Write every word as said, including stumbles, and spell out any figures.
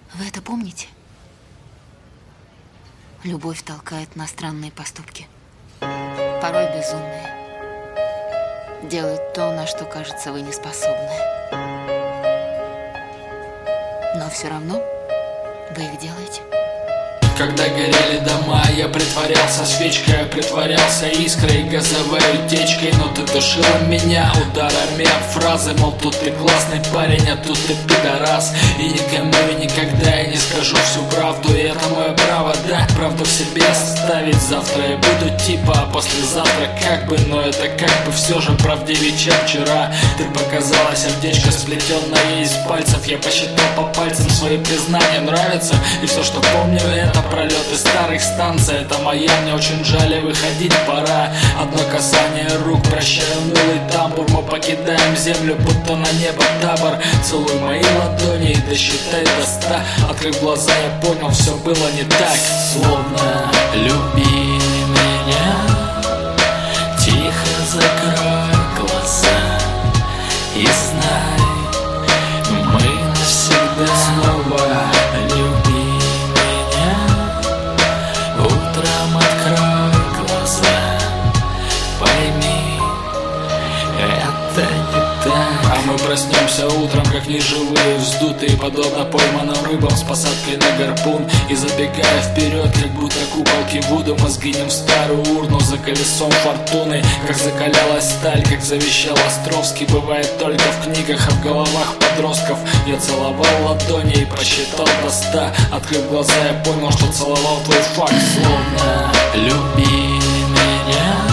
Вы это помните? Любовь толкает на странные поступки. Порой безумные. Делает то, на что, кажется, вы не способны. Но все равно вы их делаете. Когда горели дома, я притворялся свечкой, я притворялся искрой, газовой утечкой. Но ты душила меня ударами об фразы, мол, тут ты классный парень, а тут ты пидорас. И никому и никогда я не скажу всю правду, и это мое право, да, правду в себе оставить. Завтра я буду типа, а послезавтра как бы, но это как бы все же правдивее, чем вчера. Ты показала сердечко, сплетенное из пальцев. Я посчитал по пальцам свои признания, нравится. И все, что помню, это пролеты старых станций. Это моя, мне очень жаль, и выходить пора. Одно касание рук, прощай, унылый тамбур. Мы покидаем землю, будто на небо табор. Целуй мои ладони и досчитай до ста. Открыв глаза, я понял, все было не так. Словно люби меня, тихо закрой глаза и знай, мы навсегда. Снова люби меня, утром открой глаза, пойми, это не так. А мы проснемся утром, как неживые, вздутые, подобно пойманным рыбам с посадкой на гарпун. И забегая вперед, как будто куколки Вуду, мы сгинем в старую урну за колесом фортуны. Как закалялась сталь, как завещал Островский, бывает только в книгах, а в головах подростков. Я целовал ладони и просчитал до ста. Открыв глаза, я понял, что целовал твой факт. Словно люби меня,